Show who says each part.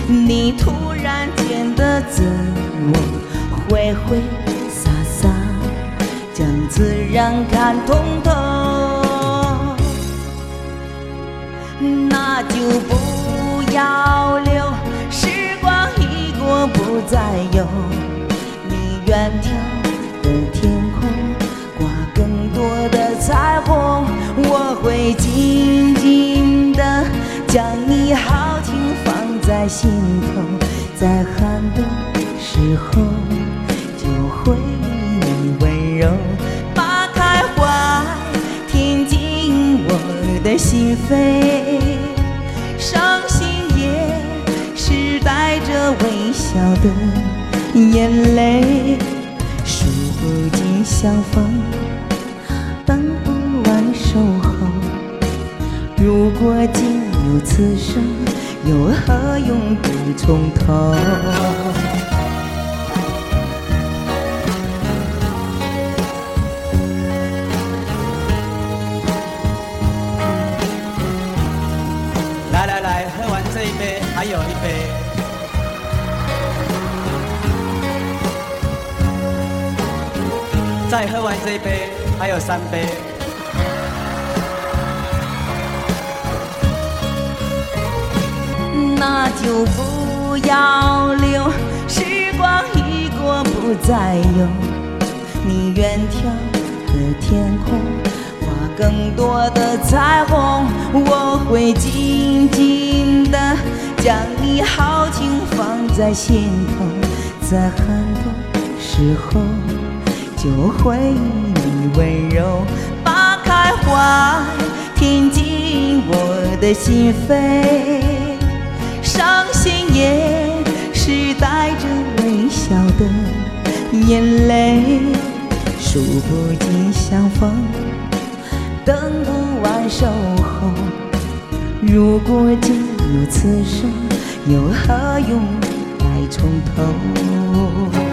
Speaker 1: 你突然间的自我挥挥洒洒，将自然看通透，那就不要留，时光一过不再有。你远眺的天空挂更多的彩虹，我会静静地将你豪情放在心头，在寒冬时候就会与你温柔，扒开怀，填进我的心扉，伤心也是带着微笑的眼泪，数不尽相逢，等不完守候。如果仅有此生，又何用不从头？
Speaker 2: 来来来，喝完这一杯，还有一杯。再喝完这一杯，还有3杯。
Speaker 1: 那就不要留，时光一过不再有。你远眺的天空挂更多的彩虹，我会静静地将你豪情放在心头，在寒冬时候就会与你温柔，扒开怀，填进我的心扉，伤心也是带着微笑的眼泪，数不尽相逢，等不完守候。如果仅有此生，又何用再从头？